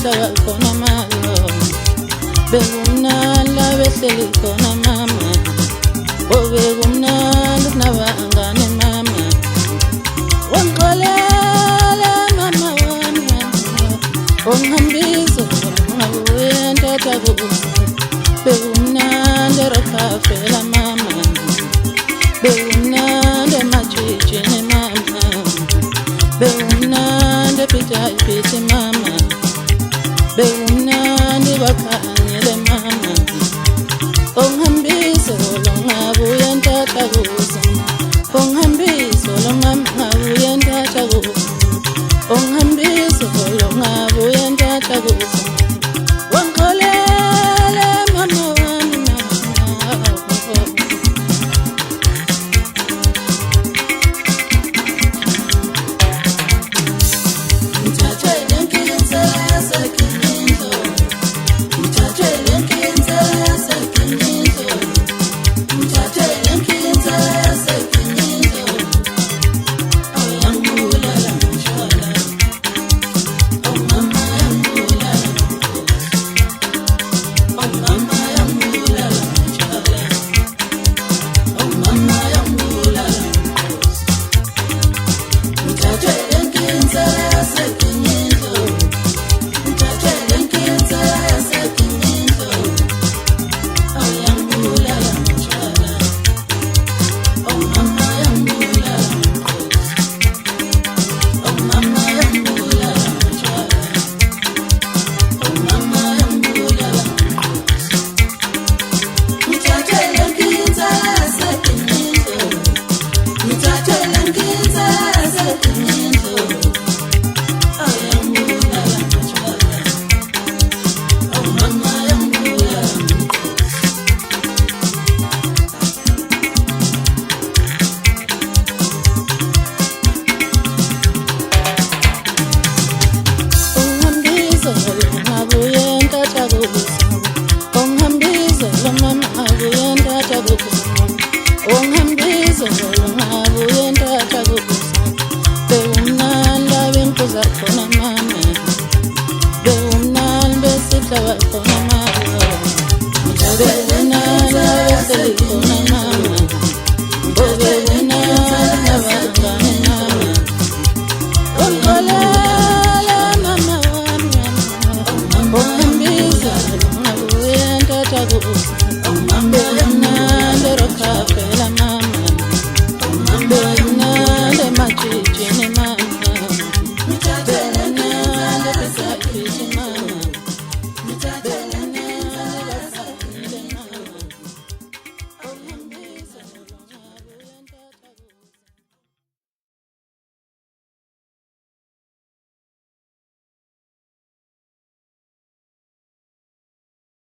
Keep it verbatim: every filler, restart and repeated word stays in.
Betawa kona malo Begumnala behleli kona mama Obegumnala nabangane mama Wanqolela mama wami Onghambiso ngabuye ntata kubuza Begumnala rakhafela mama Begumnala machichini mama Begumnala pita ipiti mama Begumnala bakhangele mama Onghambiso ngabuye ntata kubuza Onghambiso ngabuye ntata kubuza Onghambiso ngabuye ntata kubuza Wanqolela mama wami mama Onghambiso